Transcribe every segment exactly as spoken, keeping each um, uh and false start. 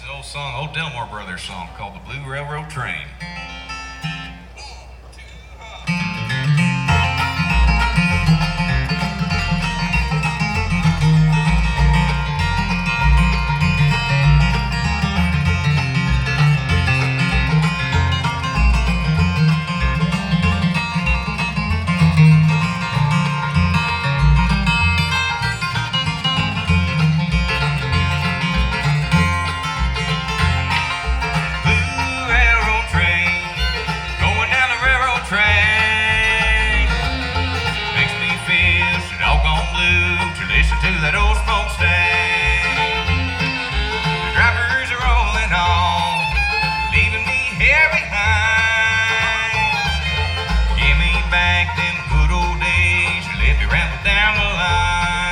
old song, old Delmore Brothers song called The Blue Railroad Train. To that old smokestack, the drivers are rolling on, leaving me here behind. Give me back them good old days, you let me ramble down the line.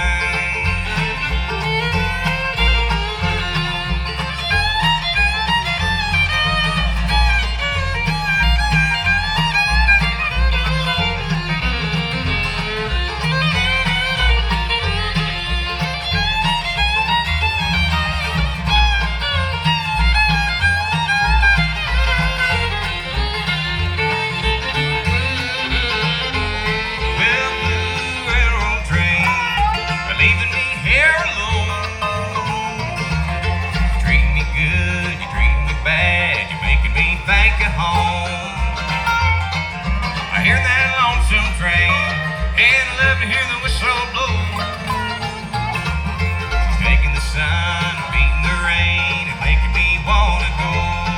Thank you home. I hear that lonesome train and love to hear the whistle blow. It's taking the sun, beating the rain, and making me wanna go.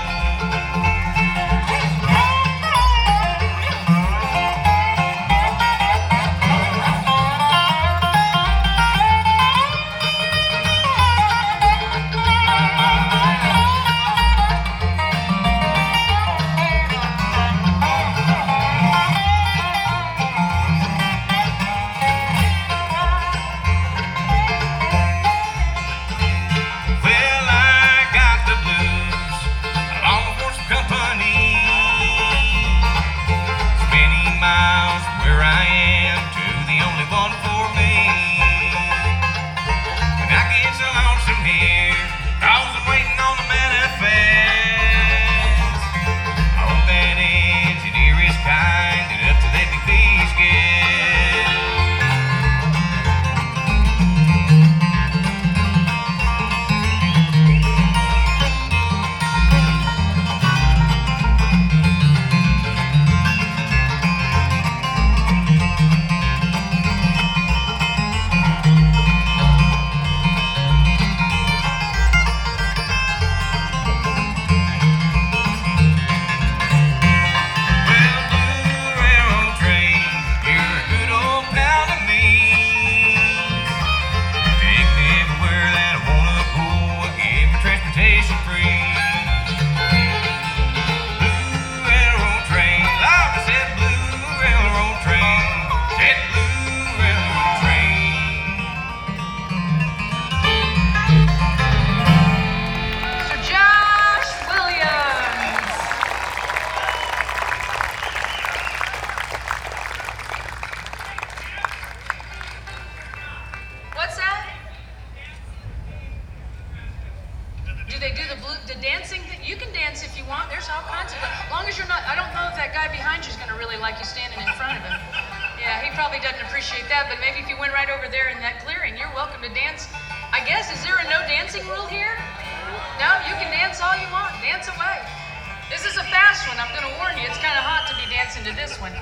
Do they do the blue, the dancing thing? You can dance if you want. There's all kinds of, as long as you're not, I don't know if that guy behind you is going to really like you standing in front of him. Yeah, he probably doesn't appreciate that, but maybe if you went right over there in that clearing, you're welcome to dance. I guess, is there a no dancing rule here? No, you can dance all you want. Dance away. This is a fast one. I'm going to warn you. It's kind of hot to be dancing to this one.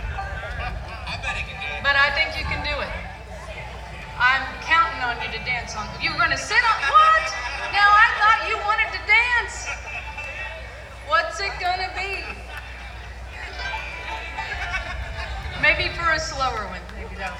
I bet he can do it. But I think you can do it. I'm counting on you to dance on. You were going to sit on, what? Now I thought you wanted to dance. What's it gonna be? Maybe for a slower one. Maybe that'll